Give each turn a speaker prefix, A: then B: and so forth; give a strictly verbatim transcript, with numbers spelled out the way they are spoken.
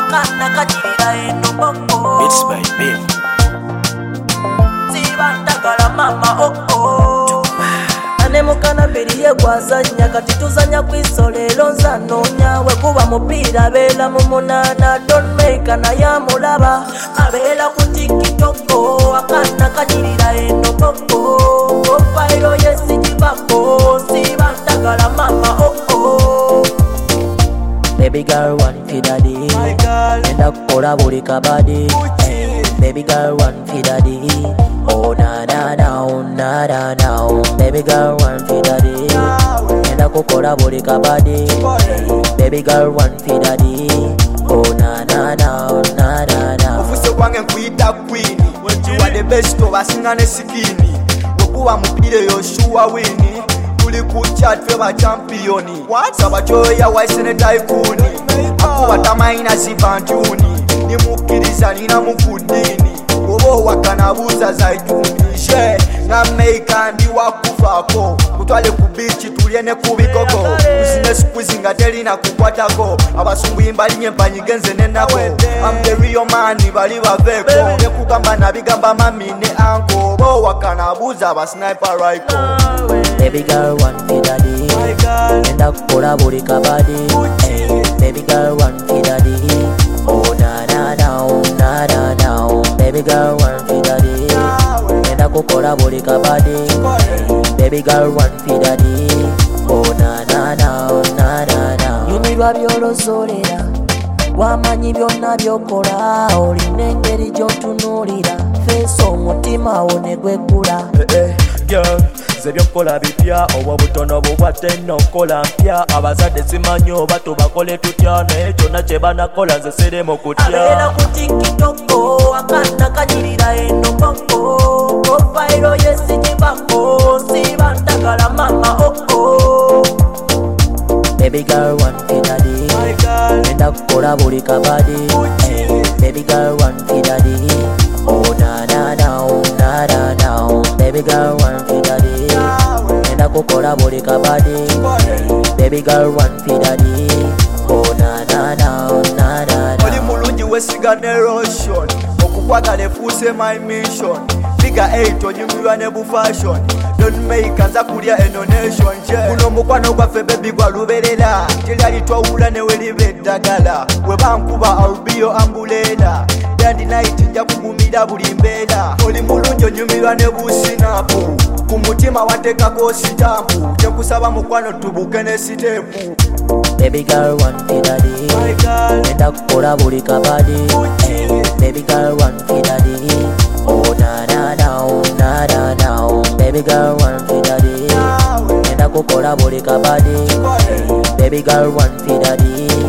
A: akana kanyirira eno boko.
B: It's by Bill.
A: Sibandagala mama oh oh. Ane mukana biri ye gwazanya kati tuzanya kwisolero nzanonya we kuba mupira bela mu munana don't make na ya mulaba abela ku TikTok akana kanyirira eno boko. Opairo yesi jibako sibandagala mama oh oh. Baby girl one for daddy, enda kukola buli kabadi. Hey, baby girl one for daddy, oh na na na oh na na na oh. Baby girl one for daddy, enda kukola buli kabadi. Hey, baby girl one for daddy, oh na na na oh na na na.
C: Ufuse kwange nkuita queen, you are the best of us ngane sikini. Wokuwa mupire Yoshua wini. Tuli kuchat feba championi. Saba choya waisene tycoon. Akuwa tamaina zibantuni. Nimukiriza nina mukundini. Obo wakanabuza zaituni. She ngameika ndi wakufako. Kutwale kubichi tuliene kubikoko. Usine sikuzinga teli na kukwatako. Abasungu imbali nyempanyi genze nenako. I'm the real man bali baveko. Nekugamba nabigamba mamine anko. Obo wakanabuza ba sniper rifle.
A: Baby girl one for daddy, enda kukola buli kabadi. Hey, baby girl one for daddy, oh na na na oh na na na oh. Baby girl one for daddy, enda kukola buli kabadi. Hey, baby girl one for daddy, oh na na na oh na na na. Yumirwa byolozolera, wamanyi byonna byokola, olina engeri gy'otunuulira, feesa omutima wo ne gweggula.
B: Girl, zebyokola bipya obwo butono bubwate nokola mpya abazadde simanyi oba tubakole tutya naye kyonna kye banakola nze siremu kutya.
A: Abeera ku TikTok akana kanyirira eno boko. Opairo yesigibako sibandagala mama oh oh. Baby girl one for daddy, enda kukola buli kabadi. Hey, baby girl one for daddy, oh na na na oh na na na oh. Baby girl one for daddy, enda kukola buli kabadi. Hey, baby girl one for daddy, oh na na na oh na na na.
C: Oli mulungi wesiga ne lotion. Okukwagala efuuse my mission. Figure eight onyumirwa ne bu fashion. Don't make anza kulya eno nation je. Kuno mukwano gwaffe baby gwa luberera. Teryali twawula ne welibe eddagala. We bankuba albio ambulela. Dandi night nja kugumira buli mbeera. Oli mulungi onyumirwa ne businapu. Ku mutima wateekako sitampu. Tekusaba mukwano tubuke ne sitepu.
A: Baby girl one for daddy, enda kukola buli kabadi. Hey, baby girl one for daddy, oh na na na oh na na na oh. Baby girl one for daddy, enda kukola buli kabadi. Hey, baby girl one for daddy,